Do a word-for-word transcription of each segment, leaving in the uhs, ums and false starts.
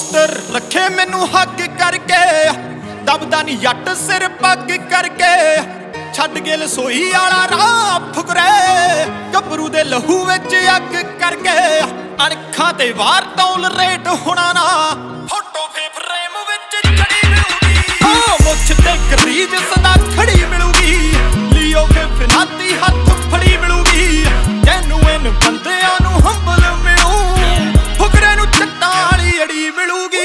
ਪੁੱਤਰ ਰੱਖੇ ਮੈਨੂੰ ਹੱਕ ਕਰਕੇ, ਦਬਦਾ ਨੀ ਜੱਟ ਸਿਰ ਪੱਗ ਕਰਕੇ। ਛੱਡ ਕੇ ਲਸੋਈ ਵਾਲਾ ਰਾਹ ਫੁਕਰੇ, ਗੱਭਰੂ ਦੇ ਲਹੂ ਵਿੱਚ ਅੱਗ ਕਰਕੇ। ਅਣਖਾਂ ਤੇ ਵਾਰ ਤੌਲ ਰੇਟ ਹੋਣਾ ਨਾ, ਫੋਟੋ ਫੇ ਫਰੇਮ ਵਿੱਚ ਚੜੀ ਮਿਲੂਗੀ। ਓ ਮੁੱਛ ਤੇ ਕਰੀਜ ਸਦਾ ਖੜੀ ਮਿਲੂਗੀ, ਲਿਓ ਫੇ ਫਿਨਾਤੀ ਹੱਥ ਫੜੀ ਮਿਲੂਗੀ। ਜੈਨੂਇਨ ਬੰਦਿਆਂ ਨੂੰ ਹੰਬਲ ਮਿਲੂ, ਫੁਕਰੇ ਨੂੰ ਚੱਟਾਂ ਵਾਲੀ ਅੜੀ ਮਿਲੂਗੀ।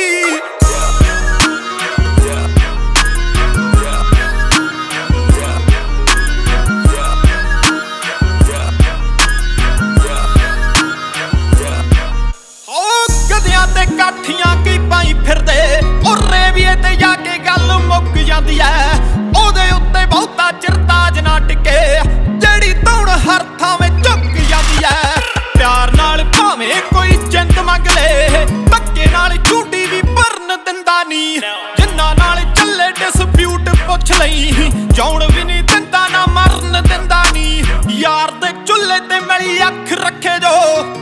ਤੇ ਕਾਠੀਆਂ ਕੀ ਪਾਈ ਫਿਰਦੇ, ਉਹ ਰੇਵੀਏ ਤੇ ਜਾ ਕੇ ਗੱਲ ਮੁੱਕ ਜਾਂਦੀ ਐ। ਉਹਦੇ ਉੱਤੇ ਬਹੁਤਾ ਚਿਰ ਤਾਜ ਨਾ ਟਿਕੇ, ਜਿਹੜੀ ਧੌਣ ਹਰ ਥਾਵੇਂ ਝੁੱਕ ਜਾਂਦੀ ਐ। ਪਿਆਰ ਨਾਲ ਭਾਵੇਂ ਕੋਈ ਜਿੰਦ ਮੰਗ ਲੇ, ਧੱਕੇ ਨਾਲ ਝੂਟੀ ਵੀ ਭਰਨ ਦਿੰਦਾ ਨੀ। ਜਿੰਨਾ ਨਾਲ ਚੱਲੇ ਡਿਸਪਿਊਟ ਪੁੱਛ ਲਈ, ਜਾਉਣ ਵੀ ਨੀ ਦਿੰਦਾ ਨਾ ਮਰਨ ਦਿੰਦਾ ਨੀ। ਯਾਰ ਦੇ ਚੁੱਲ੍ਹੇ ਤੇ ਮਿਲੀ ਅੱਖ ਰੱਖੇ ਜੋ,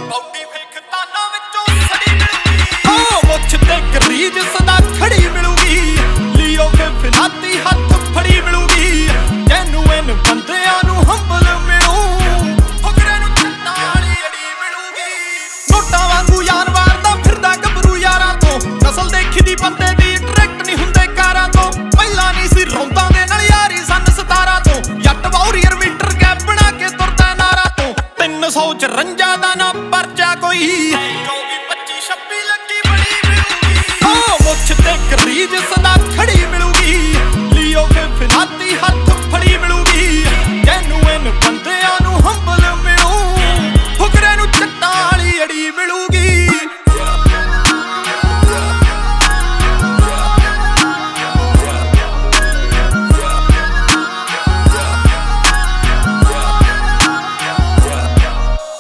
ਮੁੱਛ ਤੇ ਕਰੀਜ ਸਦਾ ਖੜੀ ਮਿਲੂਗੀ, ਲਿਓ ਫੇ ਫਿਨਾਤੀ ਹੱਥ ਫੜੀ ਮਿਲੂਗੀ। ਜੈਨੂਇਨ ਬੰਦਿਆਂ ਨੂੰ ਹੰਬਲ ਮਿਲੂ, ਫੁਕਰੇ ਨੂੰ ਚੱਟਾਂ ਵਾਲੀ ਅੜੀ ਮਿਲੂਗੀ। ਨੋਟਾਂ ਵਾਂਗੂ ਯਾਰ ਵਾਰਦਾ ਫਿਰਦਾ ਗੱਭਰੂ ਯਾਰਾਂ ਤੋਂ, ਨਸਲ ਦੇਖੀ ਦੀ ਬੰਦੇ ਦੀ ਡਾਇਰੈਕਟ ਨਹੀਂ ਹੁੰਦੇ ਕਾਰਾਂ ਤੋਂ। ਪਹਿਲਾਂ ਨਹੀਂ ਸੀ ਰੌਂਦਾਂ ਦੇ ਨਾਲ ਯਾਰੀ ਸੰਨ ਸਤਾਰਾਂ ਤੋਂ, ਜੱਟ ਵਾਰੀਅਰ ਮੀਟਰ ਗੈਪ ਬਣਾ ਕੇ ਤੁਰਦਾ ਨਾਰਾਂ ਤੋਂ। ਤਿੰਨ ਸੌ ਚੁਰੰਜਾ ਦਾ ਨਾ ਪਰਚਾ ਕੋਈ, ਮੁੱਛ ਤੇ ਕਰੀਜ ਸਦਾ ਖੜੀ ਮਿਲੂਗੀ, ਲਿਓ ਫੇ ਫਿਨਾਤੀ ਹੱਥ ਫੜੀ ਮਿਲੂਗੀ। ਜੈਨੂਇਨ ਬੰਦਿਆਂ ਨੂੰ ਹੰਬਲ ਮਿਲੂ, ਫੁਕਰੇ ਨੂੰ ਚੱਟਾਂ ਵਾਲੀ ਅੜੀ ਮਿਲੂਗੀ।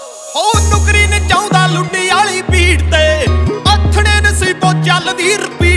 ਉਹ ਨੁਕਰੀ ਨੇ ਚਾਹੁੰਦਾ ਲੁੱਡੀ ਵਾਲੀ ਭੀੜ ਤੇ, ਆਥਣੇ ਨਸੀਬੋਂ ਚੱਲਦੀ ਰੁਪਈ